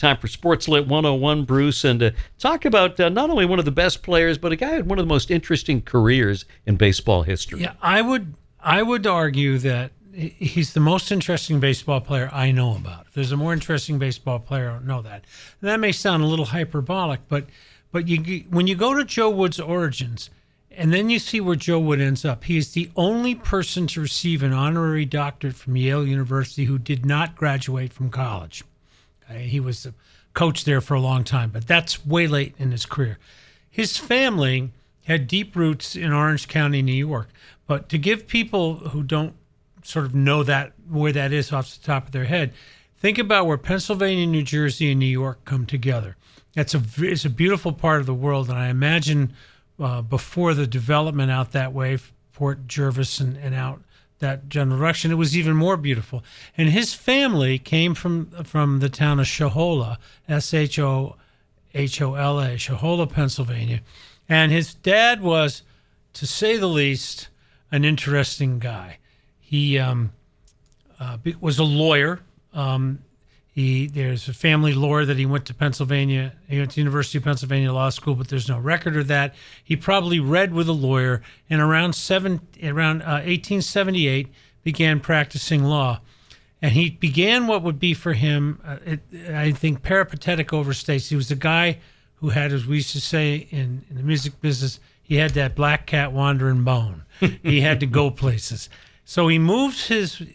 Time for Sports Lit 101, Bruce, and talk about not only one of the best players, but a guy who had one of the most interesting careers in baseball history. Yeah, I would argue that he's the most interesting baseball player I know about. If there's a more interesting baseball player, I don't know that. And that may sound a little hyperbolic, but when you go to Joe Wood's origins, and then you see where Joe Wood ends up, he is the only person to receive an honorary doctorate from Yale University who did not graduate from college. Okay? He was a coach there for a long time, but that's way late in his career. His family had deep roots in Orange County, New York. But to give people who don't sort of know that where that is off the top of their head, think about where Pennsylvania, New Jersey, and New York come together. It's a beautiful part of the world, and I imagine before the development out that way, Port Jervis and out that general direction, it was even more beautiful. And his family came from the town of Shahola, Shohola, Shahola, Pennsylvania. And his dad was, to say the least, an interesting guy. He was a lawyer. There's a family lore that he went to Pennsylvania. He went to University of Pennsylvania Law School, but there's no record of that. He probably read with a lawyer, and around 1878 began practicing law. And he began what would be for him, I think, peripatetic overstates. He was a guy who had, as we used to say in the music business, he had that black cat wandering bone. He had to go places. So he moved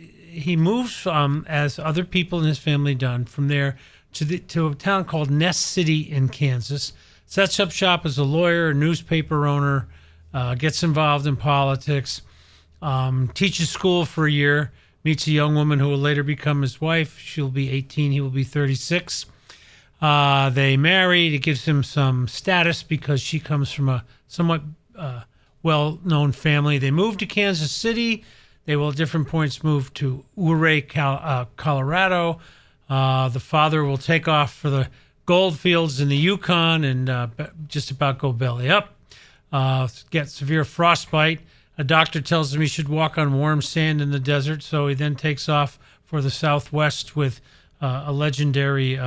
as other people in his family done, from there to a town called Ness City in Kansas. Sets up shop as a lawyer, a newspaper owner, gets involved in politics, teaches school for a year, meets a young woman who will later become his wife. She'll be 18, he will be 36. They married. It gives him some status because she comes from a somewhat well-known family. They moved to Kansas City. They will at different points move to Ouray, Colorado. The father will take off for the gold fields in the Yukon and just about go belly up. Get severe frostbite. A doctor tells him he should walk on warm sand in the desert, so he then takes off for the Southwest with a legendary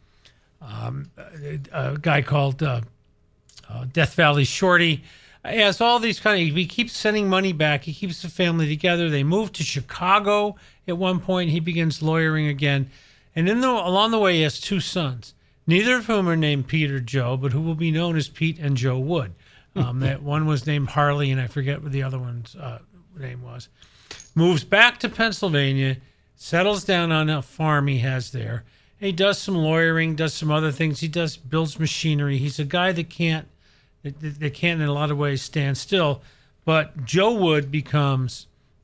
a guy called Death Valley Shorty. He has all these he keeps sending money back. He keeps the family together. They move to Chicago at one point. He begins lawyering again. And along the way, he has two sons, neither of whom are named Pete or Joe, but who will be known as Pete and Joe Wood. That one was named Harley, and I forget what the other one's name was. Moves back to Pennsylvania, settles down on a farm he has there. He does some lawyering, does some other things. He builds machinery. He's a guy that can't in a lot of ways stand still. But Joe Wood becomes,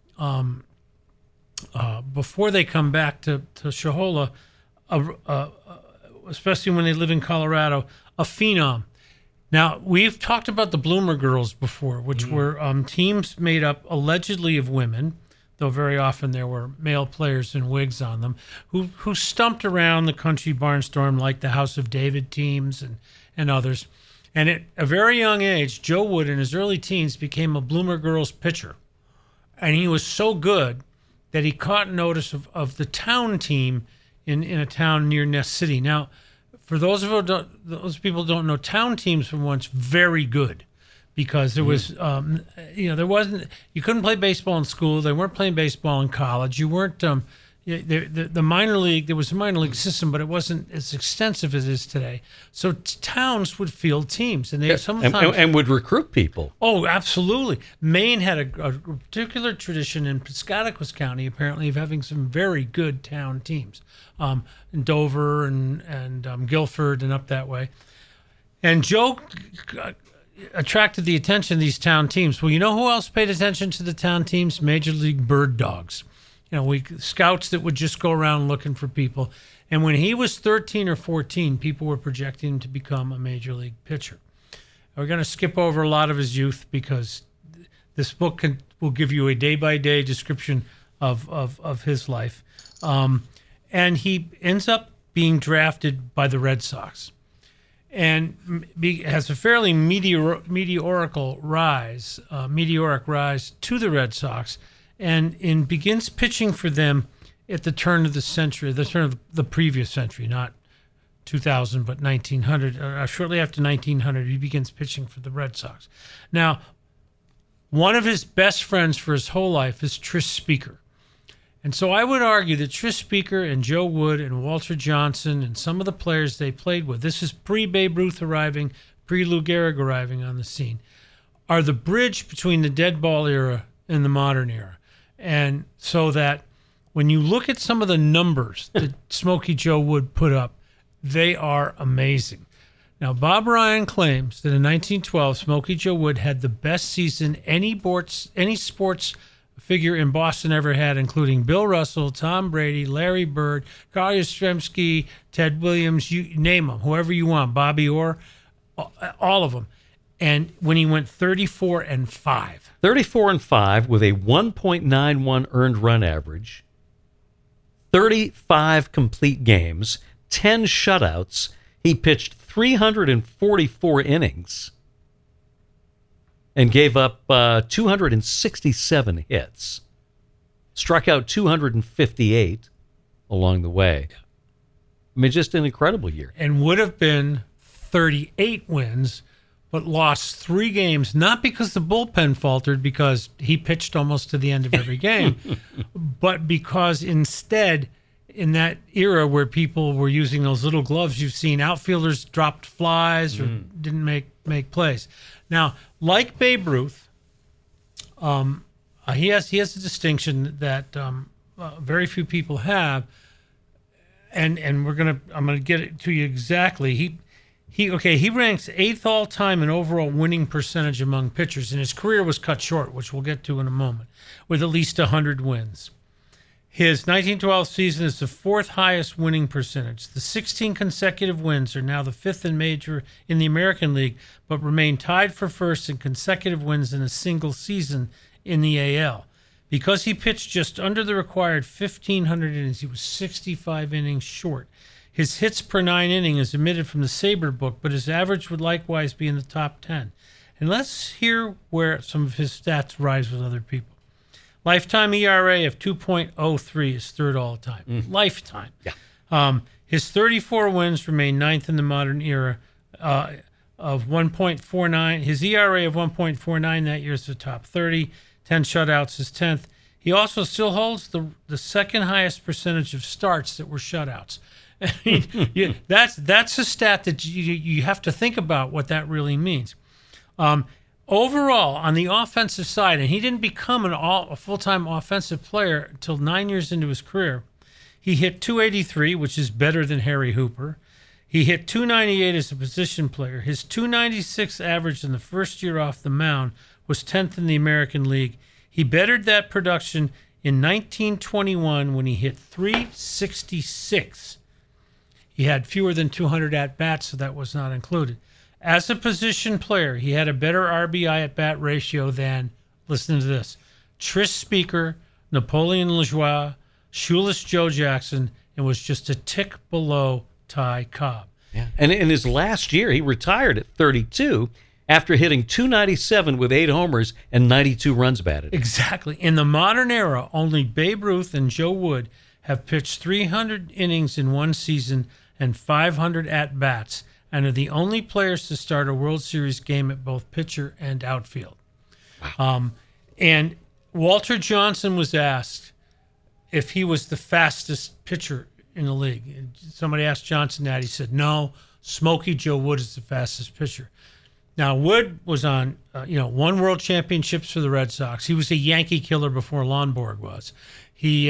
before they come back to Shahola, especially when they live in Colorado, a phenom. Now, we've talked about the Bloomer Girls before, which were teams made up allegedly of women, though very often there were male players in wigs on them, who stumped around the country barnstorm like the House of David teams and others. And at a very young age, Joe Wood, in his early teens, became a Bloomer Girls pitcher. And he was so good that he caught notice of the town team in a town near Ness City. Now, for those people who don't know, town teams were once very good because there was, there wasn't, you couldn't play baseball in school. They weren't playing baseball in college. You weren't, the minor league, there was a minor league system, but it wasn't as extensive as it is today. So towns would field teams, and they sometimes and would recruit people. Oh, absolutely. Maine had a particular tradition in Piscataquis County, apparently, of having some very good town teams, in Dover and Guilford and up that way. And Joe attracted the attention of these town teams. Well, you know who else paid attention to the town teams? Major League Bird Dogs. Scouts that would just go around looking for people. And when he was 13 or 14, people were projecting him to become a major league pitcher. We're going to skip over a lot of his youth because this book will give you a day-by-day description of his life. And he ends up being drafted by the Red Sox and has a fairly meteoric rise to the Red Sox. And begins pitching for them at the turn of the century, the turn of the previous century, not 2000, but 1900. Shortly after 1900, he begins pitching for the Red Sox. Now, one of his best friends for his whole life is Tris Speaker. And so I would argue that Tris Speaker and Joe Wood and Walter Johnson and some of the players they played with, this is pre-Babe Ruth arriving, pre-Lou Gehrig arriving on the scene, are the bridge between the dead ball era and the modern era. And so that when you look at some of the numbers that Smokey Joe Wood put up, they are amazing. Now, Bob Ryan claims that in 1912, Smokey Joe Wood had the best season any sports figure in Boston ever had, including Bill Russell, Tom Brady, Larry Bird, Carl Yastrzemski, Ted Williams, you name them, whoever you want, Bobby Orr, all of them. And when he went 34-5. 34-5 with a 1.91 earned run average, 35 complete games, 10 shutouts. He pitched 344 innings and gave up 267 hits. Struck out 258 along the way. I mean, just an incredible year. And would have been 38 wins, but lost 3 games, not because the bullpen faltered, because he pitched almost to the end of every game, but because instead, in that era where people were using those little gloves, you've seen outfielders dropped flies or didn't make plays. Now, like Babe Ruth, he has a distinction that very few people have, and I'm gonna get it to you exactly. He ranks 8th all time in overall winning percentage among pitchers, and his career was cut short, which we'll get to in a moment, with at least 100 wins. His 1912 season is the 4th highest winning percentage. The 16 consecutive wins are now the 5th in the American League, but remain tied for first in consecutive wins in a single season in the AL. Because he pitched just under the required 1,500 innings, he was 65 innings short. His hits per 9 inning is omitted from the Sabre book, but his average would likewise be in the top 10. And let's hear where some of his stats rise with other people. Lifetime ERA of 2.03 is 3rd all time. Lifetime. Yeah. His 34 wins remain 9th in the modern era of 1.49. His ERA of 1.49 that year is the top 30. 10 shutouts is 10th. He also still holds the 2nd highest percentage of starts that were shutouts. That's a stat that you have to think about what that really means. Overall, on the offensive side, and he didn't become a full-time offensive player until 9 years into his career, he hit .283, which is better than Harry Hooper. He hit .298 as a position player. His .296 average in the first year off the mound was 10th in the American League. He bettered that production in 1921 when he hit .366. He had fewer than 200 at-bats, so that was not included. As a position player, he had a better RBI at-bat ratio than, listen to this, Tris Speaker, Napoleon Lajoie, Shoeless Joe Jackson, and was just a tick below Ty Cobb. Yeah. And in his last year, he retired at 32 after hitting .297 with 8 homers and 92 runs batted. Exactly. In the modern era, only Babe Ruth and Joe Wood have pitched 300 innings in one season and 500 at-bats, and are the only players to start a World Series game at both pitcher and outfield. Wow. And Walter Johnson was asked if he was the fastest pitcher in the league. And somebody asked Johnson that. He said, no, Smokey Joe Wood is the fastest pitcher. Now, Wood was on, won world championships for the Red Sox. He was a Yankee killer before Lonborg was. He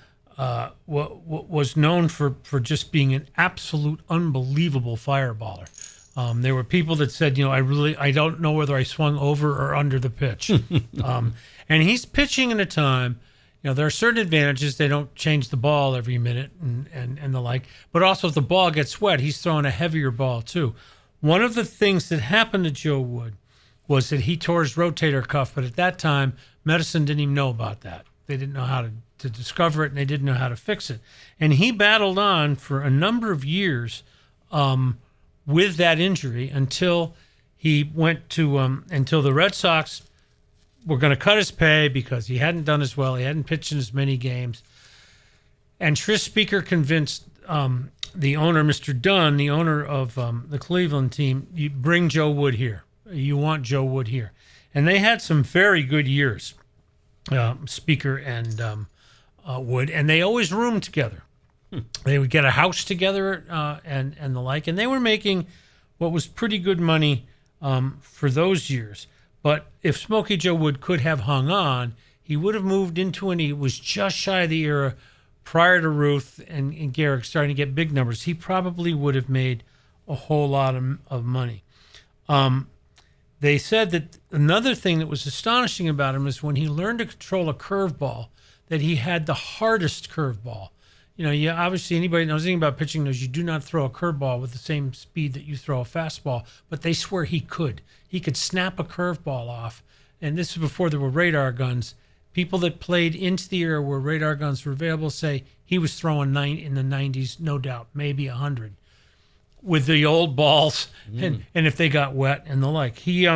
was known for just being an absolute unbelievable fireballer. There were people that said, I don't know whether I swung over or under the pitch. And he's pitching in a time, there are certain advantages. They don't change the ball every minute and the like. But also if the ball gets wet, he's throwing a heavier ball too. One of the things that happened to Joe Wood was that he tore his rotator cuff, but at that time, medicine didn't even know about that. They didn't know how to discover it, and they didn't know how to fix it. And he battled on for a number of years with that injury until he went to until the Red Sox were going to cut his pay because he hadn't done as well. He hadn't pitched in as many games. And Tris Speaker convinced the owner, Mr. Dunn, the owner of the Cleveland team, you bring Joe Wood here. You want Joe Wood here. And they had some very good years, Speaker and Wood, and they always roomed together. They would get a house together and the like, and they were making what was pretty good money for those years. But if Smokey Joe Wood could have hung on, he would have moved into, and he was just shy of the era prior to Ruth and Garrick starting to get big numbers. He probably would have made a whole lot of money. They said that another thing that was astonishing about him is when he learned to control a curveball, that he had the hardest curveball. Obviously anybody knows anything about pitching knows you do not throw a curveball with the same speed that you throw a fastball, but they swear he could. He could snap a curveball off, and this is before there were radar guns. People that played into the era where radar guns were available say he was throwing in the 90s, no doubt, maybe 100, with the old balls, and if they got wet and the like.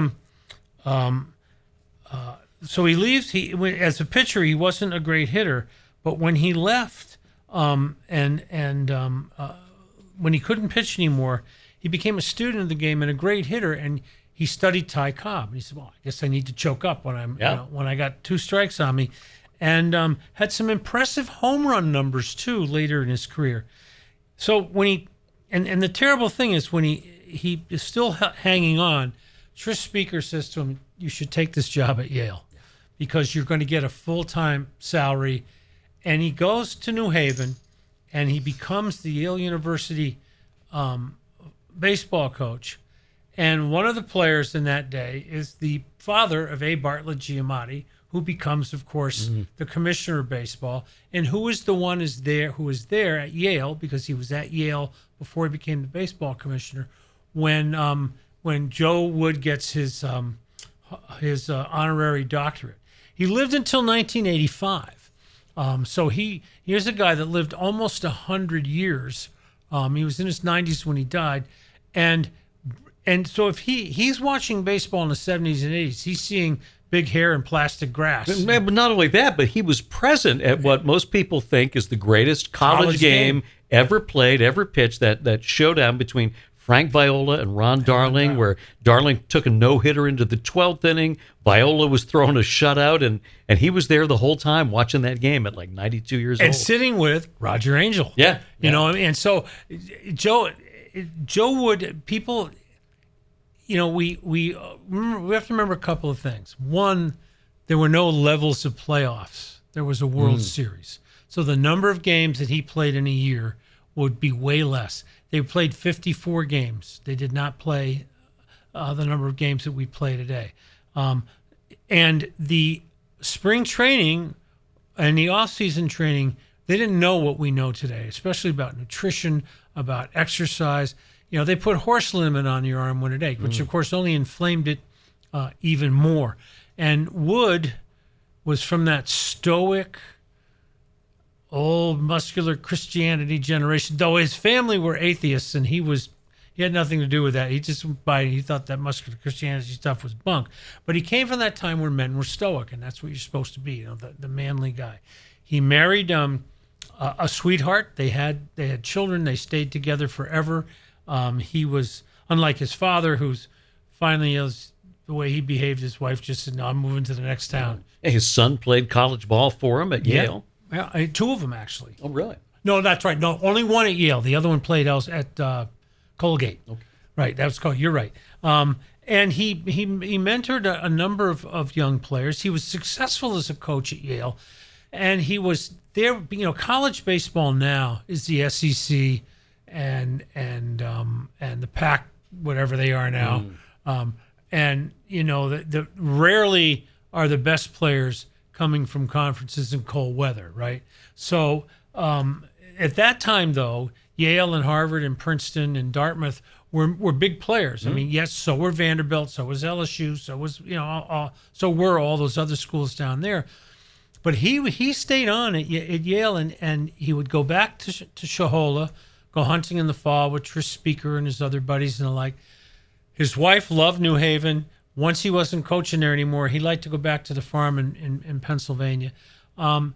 So he leaves. As a pitcher, he wasn't a great hitter, but when he left, when he couldn't pitch anymore, he became a student of the game and a great hitter, and he studied Ty Cobb. And he said, well, I guess I need to choke up when when I got 2 strikes on me, and had some impressive home run numbers too later in his career. So when he, and the terrible thing is when he is still hanging on, Tris Speaker says to him, you should take this job at Yale because you're going to get a full-time salary. And he goes to New Haven, and he becomes the Yale University baseball coach. And one of the players in that day is the father of A. Bartlett Giamatti, who becomes, of course, the commissioner of baseball, and who is the one who was there at Yale, because he was at Yale before he became the baseball commissioner, when Joe Wood gets his honorary doctorate. He lived until 1985. So here's a guy that lived almost 100 years. He was in his 90s when he died, and so if he's watching baseball in the 70s and 80s, he's seeing big hair and plastic grass. But not only that, but he was present at what most people think is the greatest college game ever played, ever pitched, that showdown between Frank Viola and Ron Darling, where Darling took a no-hitter into the 12th inning. Viola was throwing a shutout, and he was there the whole time watching that game at like 92 years old. And sitting with Roger Angell. Yeah. You know, and so Joe Wood, people... we have to remember a couple of things. One, there were no levels of playoffs. There was a World Series. So the number of games that he played in a year would be way less. They played 54 games. They did not play the number of games that we play today. And the spring training and the off-season training, they didn't know what we know today, especially about nutrition, about exercise. They put horse liniment on your arm when it ached, which of course only inflamed it even more. And Wood was from that stoic, old muscular Christianity generation, though his family were atheists and he had nothing to do with that. He thought that muscular Christianity stuff was bunk. But he came from that time where men were stoic, and that's what you're supposed to be, the manly guy. He married a sweetheart. They had children. They stayed together forever. He was, unlike his father, who's finally, the way he behaved, his wife just said, no, I'm moving to the next town. His son played college ball for him at Yale. Yeah, 2 of them, actually. Oh, really? No, that's right. No, only one at Yale. The other one played at Colgate. Okay. Right, that was called. You're right. And he mentored a number of young players. He was successful as a coach at Yale. And he was there. College baseball now is the SEC and the Pac, whatever they are now, the rarely are the best players coming from conferences in cold weather, right? So at that time, though, Yale and Harvard and Princeton and Dartmouth were big players. I mean, yes, so were Vanderbilt, so was LSU, so was so were all those other schools down there. But he stayed on at Yale, and he would go back to Shohola, go hunting in the fall with Tris Speaker and his other buddies and the like. His wife loved New Haven. Once he wasn't coaching there anymore, he liked to go back to the farm in Pennsylvania.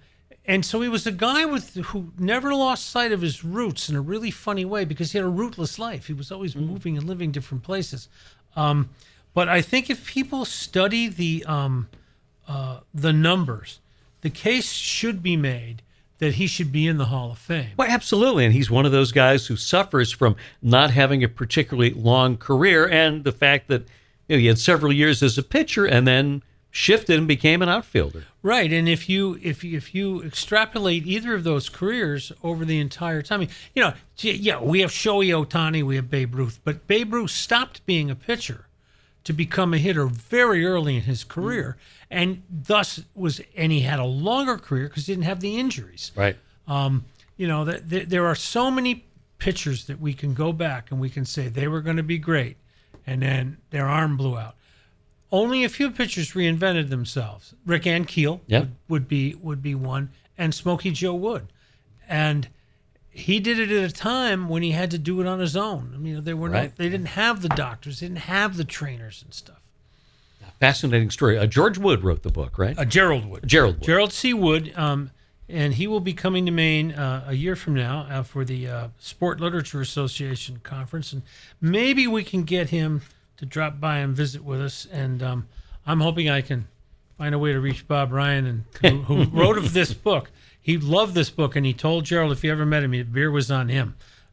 And so he was a guy who never lost sight of his roots in a really funny way, because he had a rootless life. He was always moving and living different places. But I think if people study the numbers, the case should be made that he should be in the Hall of Fame. Well, absolutely. And he's one of those guys who suffers from not having a particularly long career, and the fact that he had several years as a pitcher and then shifted and became an outfielder. Right, and if you extrapolate either of those careers over the entire time, we have Shohei Ohtani, we have Babe Ruth, but Babe Ruth stopped being a pitcher to become a hitter very early in his career, and thus he had a longer career because he didn't have the injuries. Right. There are so many pitchers that we can go back and we can say they were going to be great, and then their arm blew out. Only a few pitchers reinvented themselves. Rick Ankiel would be one, and Smokey Joe Wood, and he did it at a time when he had to do it on his own. I mean, they didn't have the doctors, they didn't have the trainers and stuff. Fascinating story. George Wood wrote the book, right? Gerald Wood. Gerald C. Wood, and he will be coming to Maine a year from now for the Sport Literature Association conference, and maybe we can get him to drop by and visit with us. And I'm hoping I can find a way to reach Bob Ryan, who wrote of this book. He loved this book, and he told Gerald if he ever met him, the beer was on him.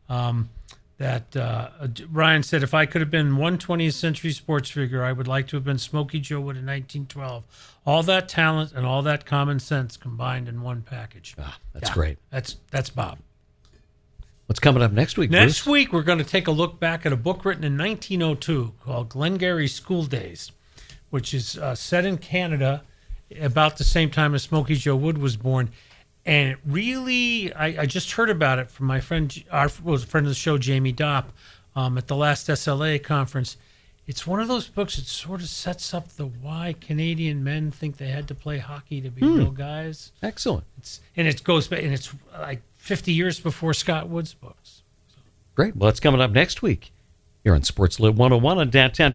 Ryan said, if I could have been one 20th century sports figure, I would like to have been Smokey Joe Wood in 1912. All that talent and all that common sense combined in one package. That's great. That's Bob. What's coming up next week, Bruce? Next week, we're going to take a look back at a book written in 1902 called Glengarry School Days, which is set in Canada about the same time as Smokey Joe Wood was born. And it really, I just heard about it from my friend, a friend of the show, Jamie Dopp, at the last SLA conference. It's one of those books that sort of sets up why Canadian men think they had to play hockey to be real guys. Excellent. It goes back, and it's like 50 years before Scott Wood's books. Great. Well, it's coming up next week here on Sports Lit 101 on Downtown.